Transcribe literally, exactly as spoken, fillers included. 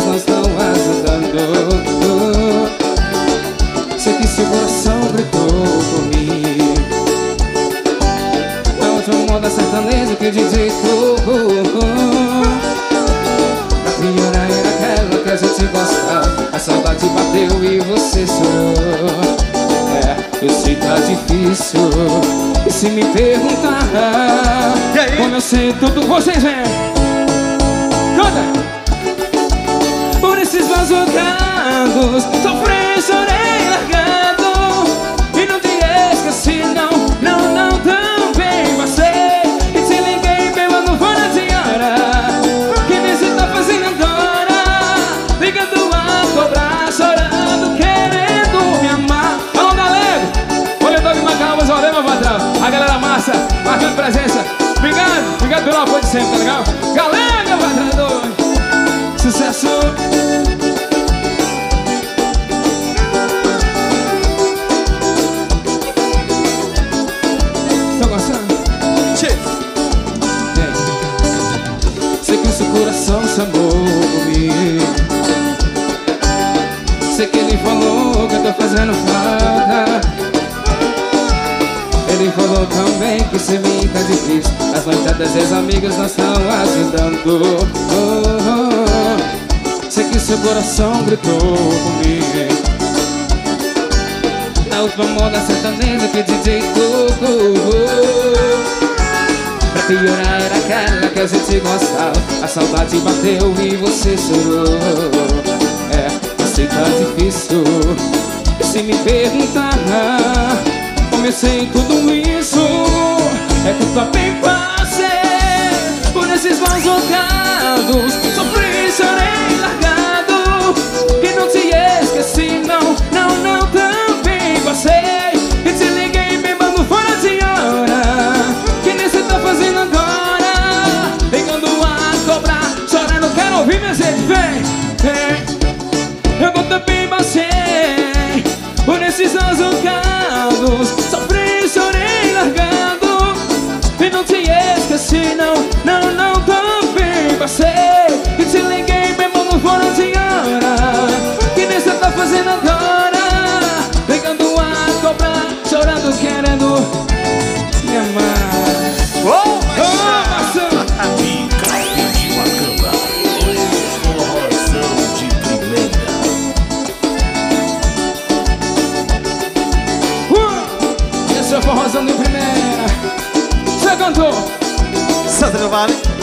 não estão ajudando. Sei que seu coração gritou por mim. A outra moda sertaneja que o D J tocou. Pra piorar era aquela que a gente gostava. A saudade bateu e você chorou. É, eu sei tá difícil. E se me perguntar como eu sei tudo, vocês vêm. Canta! Por esses machucados, sofri, chorei, largado. E não te esqueci, não, não, não, também passei. E te liguei, bêbado fora de hora. Que nem cê tá fazendo agora? Ligando a cobrar, chorando, querendo me amar. Alô, galera! Olha, de Macau, mas olha, meu patrão. A galera massa, marcando presença. Obrigado, obrigado pelo apoio de sempre, tá legal? Galera, meu patrão, sucesso! Estão gostando? Yeah. Sei que o seu coração chamou comigo. Sei que ele falou que eu tô fazendo falta. Ele falou também que se mim tá difícil. As noitadas e as amigas não estão ajudando. Oh, oh, oh. Sei que seu coração gritou comigo. Na última moda sertaneja que o D J tocou. Pra piorar era aquela que a gente gostava. A saudade bateu e você chorou. É, eu sei tá difícil. E se me perguntar como eu sei tudo isso, é que eu também passei por esses maus bocados. Sofri, chorei, largado. E não te esqueci, não, não, não, também passei. E te liguei, bêbado fora de hora. Que nem cê tá fazendo agora? Ligando a cobrar, chorando, quero ouvir minha gente, vem, vem. Eu também passei por esses maus bocados. Sofri, chorei, largado. E não te esqueci, não, não, não, também passei. E te liguei, bêbado fora de hora. Que nem cê tá fazendo agora? Ligando a cobrar, chorando, querendo me amar. Oh, Marcelo! Fica de bacana, forrozão de primeira. Uh! Esse é o forrozão de primeira. Você cantou? Santa do Vale.